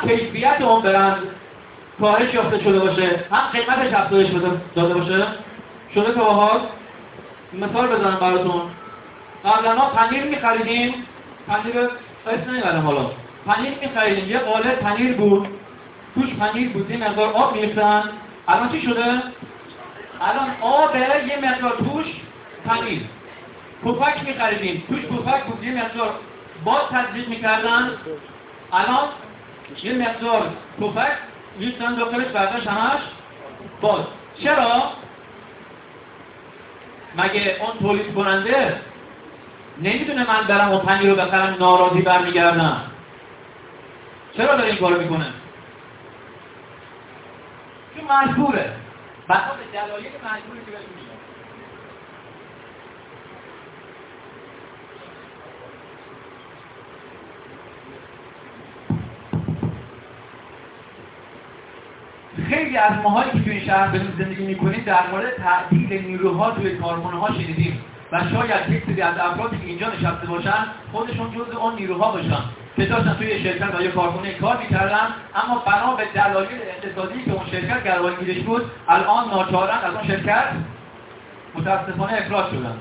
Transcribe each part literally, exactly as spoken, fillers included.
هم کیفیت اون برند کاهش یافته شده باشه، هم قیمتش افزایش داده باشه. شده که باهات مثال بزنم براتون. قبلا ما پنیر می‌خریدیم، پنیر اسم نمیبرم حالا، پنیر می‌خریدیم یه قالب پنیر بود، توش پنیر بود، یه مقدار آب می‌ریختن. الان چی شده؟ الان آب یه مقدار توش پنیر. پفک می‌خریدیم، توش پفک بود، یه مقدار باد تزریق می‌کردن. الان یه مقدار پفک ریختن داخلش، برداشت همش باد. چرا؟ مگه اون تولید کننده نمیدونه من برم اون پنیر رو بخرم ناراضی برمیگردم؟ چرا داره این کارو میکنه؟ چون مجبوره. بنا به دلایل مجبوری که بهش میگم. خیلی از ماهایی که توی این شهر داریم زندگی میکنیم در مورد تعدیل نیروها توی کارخانه‌ها شنیدیم و شاید یک سری از افرادی که اینجا نشسته باشن خودشون جزء اون نیروها باشن که داشتن توی شرکت و یا کارخانه کار میکردن، اما بنا به دلایل اقتصادی که اون شرکت گروگانگیرش بود الان ناچارن از اون شرکت متاسفانه اخراج شدن.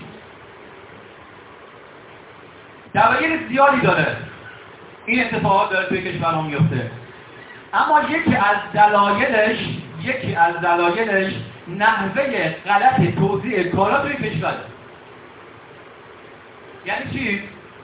دلایل زیادی داره این اتفاقات داره توی کشورها میفته، اما یکی از دلایلش یکی از دلایلش نحوه غلط توزیع کالا توی کشور. یعنی چی؟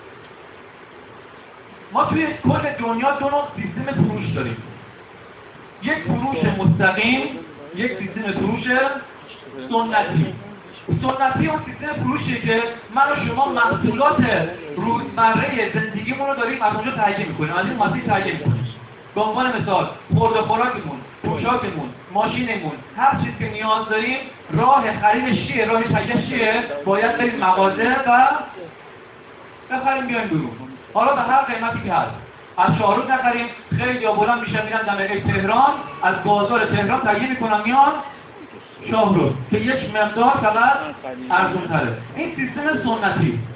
ما توی کل دنیا دو نوع سیستم فروش داریم. یک فروش مستقیم، یک سیستم فروش سنتی. سنتی اون سیستم فروشی که من و شما محصولات روزمره زندگیمون رو داریم از اونجا تهیه میکنیم، از این مسیر تهیه میکنیم. به عنوان مثال خورد و خوراکمون، پوشاکمون، ماشینمون، هر چیز که نیاز داریم راه خریدش چیه؟ راه تهیه‌اش چیه؟ باید بریم مغازه و بخریم بیایم بیرون. حالا به هر قیمتی که هست. از شاهرود نخریم، خیلی یا بلند میشن میرن دمقه تهران، از بازار تهران تهیه میکنن میان شاهرود که یک مقدار فقط ارزون تره. این سیستم سنتی.